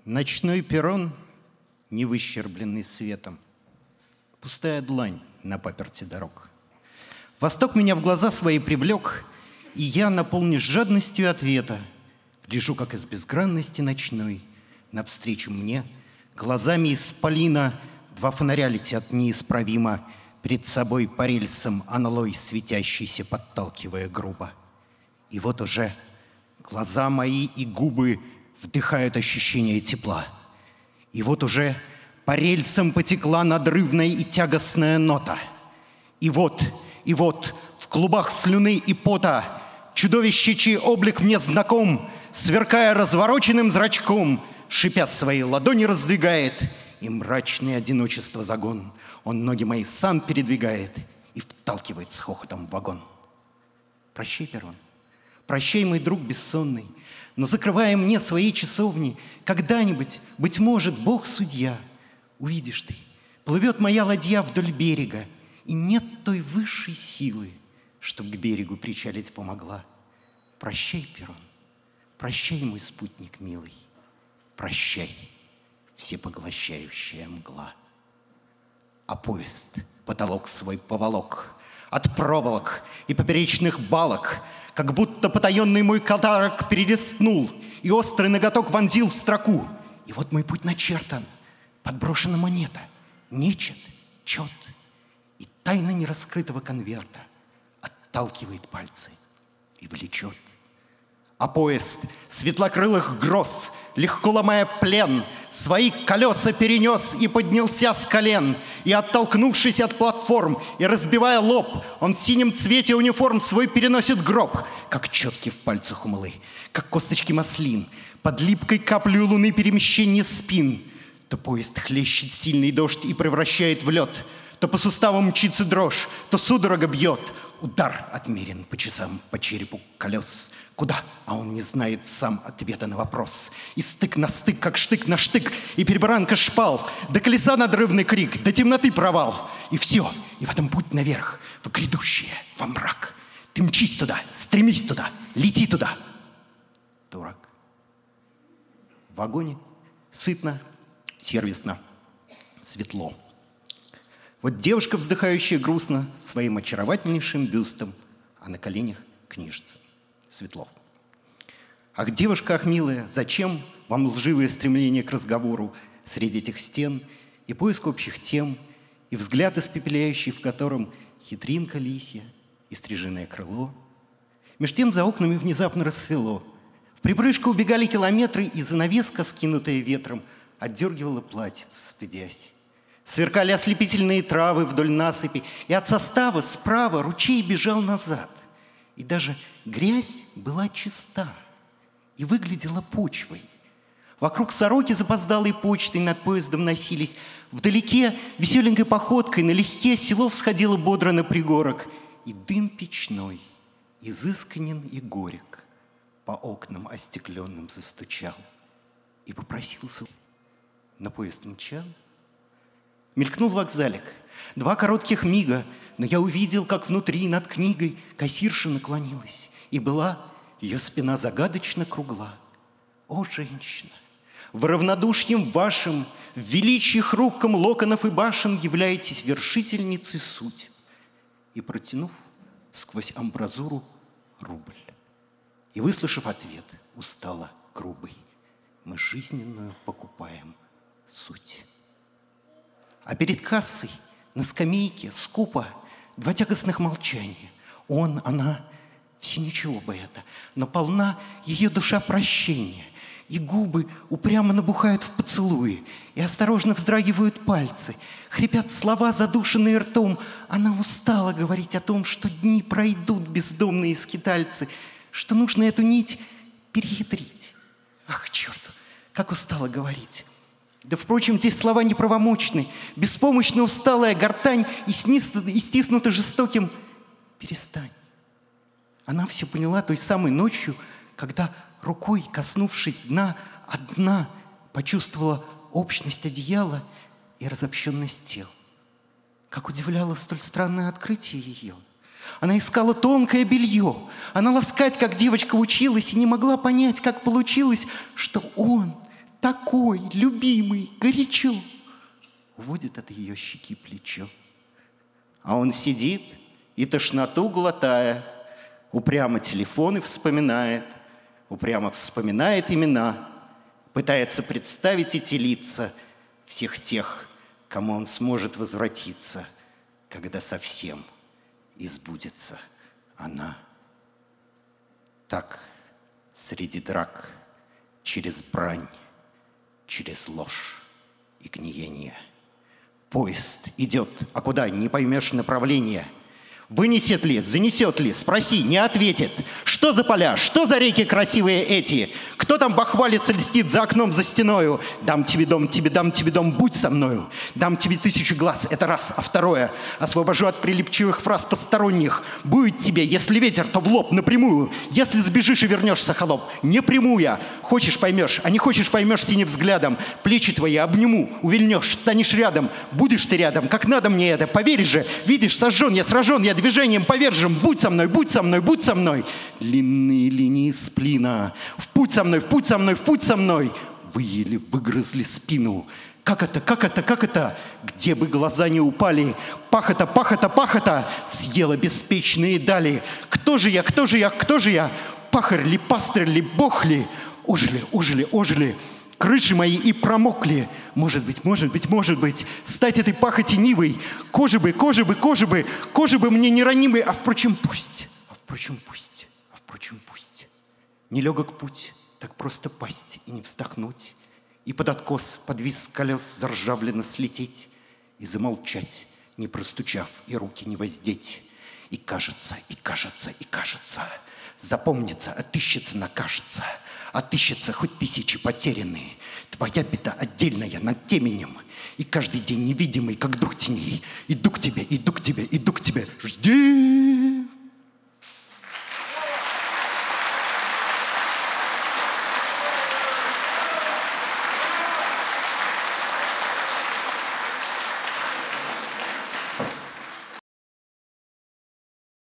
Ночной перрон, не выщербленный светом, пустая длань на паперти дорог. Восток меня в глаза свои привлек, и я, наполнюсь жадностью ответа, гляжу, как из безгранности ночной навстречу мне глазами исполина два фонаря летят неисправимо, перед собой по рельсам аналой светящийся, подталкивая грубо. И вот уже глаза мои и губы вдыхают ощущение тепла. И вот уже по рельсам потекла надрывная и тягостная нота. И вот, в клубах слюны и пота чудовище, чей облик мне знаком, сверкая развороченным зрачком, шипя свои ладони раздвигает, и мрачное одиночество загон он ноги мои сам передвигает и вталкивает с хохотом в вагон. Прощай, перрон, прощай, мой друг бессонный, но закрывая мне свои часовни, когда-нибудь, быть может, Бог-судья, увидишь ты, плывет моя ладья вдоль берега, и нет той высшей силы, чтоб к берегу причалить помогла. Прощай, перрон, прощай, мой спутник милый, прощай, всепоглощающая мгла. А поезд потолок свой поволок от проволок и поперечных балок, как будто потаенный мой катарок перелистнул и острый ноготок вонзил в строку. И вот мой путь начертан, подброшена монета, нечет, чет, и тайна нераскрытого конверта отталкивает пальцы и влечет. А поезд светлокрылых гроз, легко ломая плен, свои колеса перенес и поднялся с колен, и, оттолкнувшись от платформ и разбивая лоб, он в синем цвете униформ свой переносит гроб, как четки в пальцах умылы, как косточки маслин, под липкой каплей луны перемещение спин. То поезд хлещет сильный дождь и превращает в лед, то по суставам мчится дрожь, то судорога бьет. Удар отмерен по часам, по черепу колес. Куда? А он не знает сам ответа на вопрос. И стык на стык, как штык на штык, и перебранка шпал, до колеса надрывный крик, до темноты провал. И все, и в этом путь наверх, в грядущее, во мрак. Ты мчись туда, стремись туда, лети туда. Дурак. В вагоне сытно, сервисно, светло. Вот девушка, вздыхающая грустно, своим очаровательнейшим бюстом, а на коленях книжица. Светлов. Ах, девушка, ах, милая, зачем вам лживое стремление к разговору среди этих стен и поиск общих тем, и взгляд испепеляющий, в котором хитринка лисья и стрижиное крыло? Меж тем за окнами внезапно рассвело. В припрыжку убегали километры, и занавеска, скинутая ветром, отдергивала платьице, стыдясь. Сверкали ослепительные травы вдоль насыпи, и от состава справа ручей бежал назад. И даже грязь была чиста и выглядела почвой. Вокруг сороки запоздалой почтой над поездом носились. Вдалеке веселенькой походкой налегке село всходило бодро на пригорок. И дым печной, изысканен и горек, по окнам остекленным застучал и попросился. На поезд мчал. Мелькнул вокзалик. 2 коротких мига, но я увидел, как внутри над книгой кассирша наклонилась, и была ее спина загадочно кругла. О, женщина, в равнодушьем вашем, в величии хрупком локонов и башен являетесь вершительницей суть. И протянув сквозь амбразуру рубль, и, выслушав ответ, устала грубый: мы жизненную покупаем суть. А перед кассой на скамейке скупо 2 тягостных молчания. Он, она, все ничего бы это, но полна ее душа прощения. И губы упрямо набухают в поцелуи, и осторожно вздрагивают пальцы. Хрипят слова, задушенные ртом. Она устала говорить о том, что дни пройдут бездомные скитальцы, что нужно эту нить перехитрить. Ах, черт, как устала говорить. Да, впрочем, здесь слова неправомочны. Беспомощно усталая гортань и стиснута жестоким «перестань». Она все поняла той самой ночью, когда, рукой коснувшись дна, от дна почувствовала общность одеяла и разобщенность тел. Как удивляло столь странное открытие ее. Она искала тонкое белье. Она ласкать, как девочка, училась и не могла понять, как получилось, что он такой, любимый, горячо. Уводит от ее щеки плечо. А он сидит и, тошноту глотая, упрямо телефоны вспоминает, упрямо вспоминает имена, пытается представить эти лица всех тех, кому он сможет возвратиться, когда совсем избудется она. Так, среди драк, через брань, через ложь и гниение. Поезд идет, а куда, не поймешь направления. Вынесет ли, занесет ли, спроси, не ответит. Что за поля, что за реки красивые эти? Кто там бахвалится, льстит за окном, за стеною? Дам тебе дом, будь со мною. Дам тебе 1000 глаз, это раз, а второе. Освобожу от прилипчивых фраз посторонних. Будет тебе, если ветер, то в лоб напрямую. Если сбежишь и вернешься, холоп, не приму я. Хочешь, поймешь, а не хочешь, поймешь синим взглядом. Плечи твои обниму, увильнешь, станешь рядом. Будешь ты рядом, как надо мне это, поверь же. Видишь, сожжен я, сражен я, движением повержен. Будь со мной, будь со мной, будь со мной. Длинные линии сплина. В путь со мной, в путь со мной, в путь со мной. Выели, выгрызли спину. Как это, как это, как это? Где бы глаза не упали, пахота, пахота, пахота съела беспечные дали. Кто же я, кто же я, кто же я? Пахарь ли, пастырь ли, бог ли? Ожили, ожили, ожили. Крыши мои и промокли. Может быть, стать этой пахоти нивой. Кожи бы, кожи бы, кожи бы, кожи бы мне неранимой, а впрочем, пусть. Нелегок путь, так просто пасть и не вздохнуть, и под откос, под виз колес заржавленно слететь, и замолчать, не простучав, и руки не воздеть. И кажется, запомнится, отыщется, накажется, отыщется хоть 1000 потерянные. Твоя беда отдельная над теменем, и каждый день невидимый, как дух теней. Иду к тебе, иду к тебе, иду к тебе. Жди!